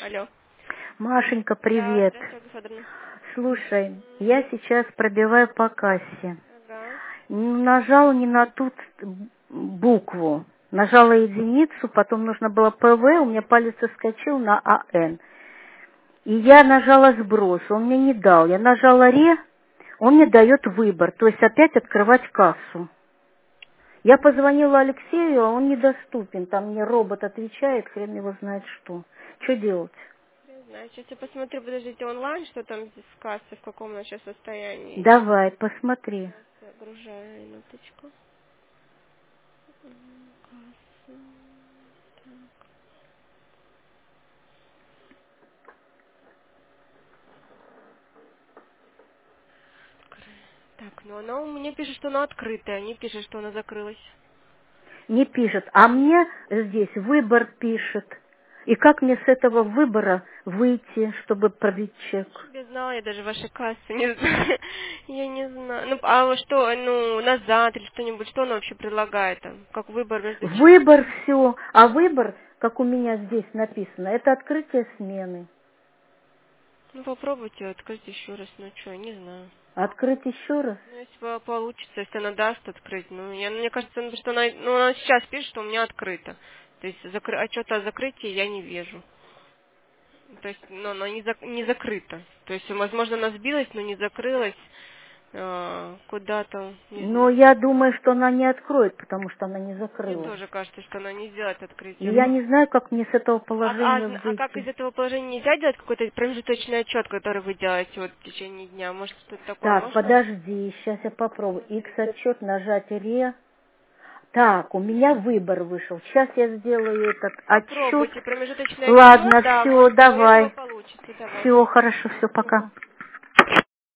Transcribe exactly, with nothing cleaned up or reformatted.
Алло. Машенька, Да, привет. здравствуйте, Ольга Федоровна. Слушай, я сейчас пробиваю по кассе. Ага. Н- Нажала не на ту т- букву. Нажала единицу, потом нужно было пэ вэ, у меня палец соскочил на а эн. И я нажала сброс, он мне не дал. Я нажала ре, он мне дает выбор, то есть опять открывать кассу. Я позвонила Алексею, а он недоступен. Там мне робот отвечает, хрен его знает что. Что делать? Не знаю, сейчас я посмотрю, подождите, онлайн, что там здесь в кассе, в каком она сейчас состоянии. Давай, посмотри. Сейчас загружаю минуточку. М, Касса. Так, ну она у меня пишет, что она открытая, не пишет, что она закрылась. Не пишет, а мне здесь выбор пишет. И как мне с этого выбора выйти, чтобы пробить чек? Я знала, я даже вашей кассы не знаю. Я не знаю. Ну, а что, ну, назад или что-нибудь, что она вообще предлагает там? Как выбор между чем? Выбор все, а выбор, как у меня здесь написано, это открытие смены. Ну, попробуйте открыть еще раз, ну что, не знаю. Открыть еще раз? Ну, если по- получится, если она даст открыть. Ну, я, мне кажется, ну, что она, ну, она сейчас пишет, что у меня открыто. То есть закры... отчета о закрытии я не вижу. То есть, ну, она не, зак... не закрыта. То есть, возможно, она сбилась, но не закрылась а, куда-то, не Но знаю. я думаю, что она не откроет, потому что она не Мне закрылась. тоже кажется, что она не сделает И открытие. я не знаю, как мне с этого А, а, положения а как из выйти. этого положения нельзя делать какой-то промежуточный отчет, который вы делаете вот в течение дня? Может, что-то такое Так, можно? подожди, сейчас я попробую. X-отчет, нажать ре. Так, у меня выбор вышел. Сейчас я сделаю этот отчет. Попробуйте промежуточный отчет, Ладно, да, все, может, у этого давай. получится, давайте. Все, хорошо, все, пока.